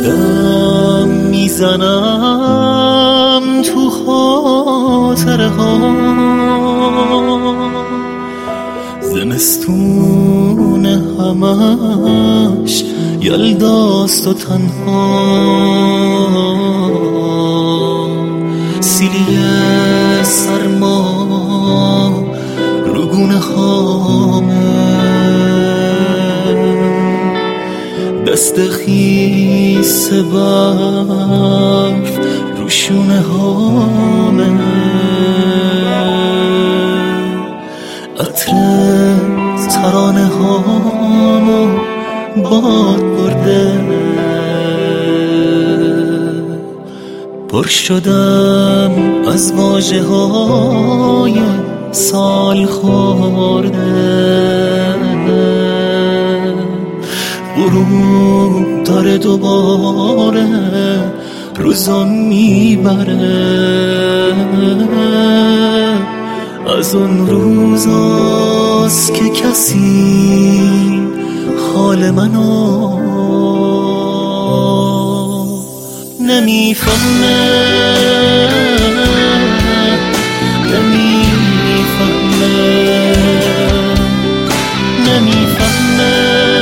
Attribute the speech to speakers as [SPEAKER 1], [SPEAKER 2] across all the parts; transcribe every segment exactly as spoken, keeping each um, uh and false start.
[SPEAKER 1] قدم میزنم تو خاطره ها، زمستون همش یلداست و تنها، سیلی سرما رو گونه هامه، دست خیس برف رو شونه هامه، عطر ترانه هامو باد برده، پر شدم از واژه های سال خورده، غروب داره دوباره روزا میبره، از اون روزاست که کسی حال منو نمیفهمه، نمیفهمه، نمیفهمه،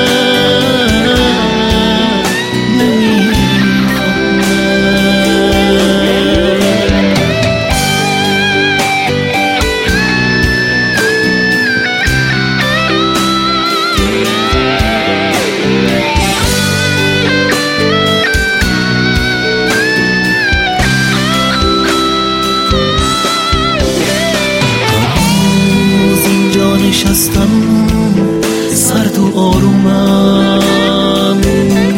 [SPEAKER 1] نشستم سرد و آرومم،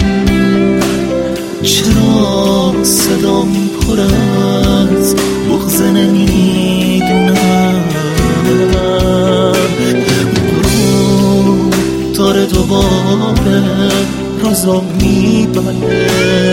[SPEAKER 1] چرا صدام پر از بغض نمیدونم، غروب داره دوباره روزا میبره،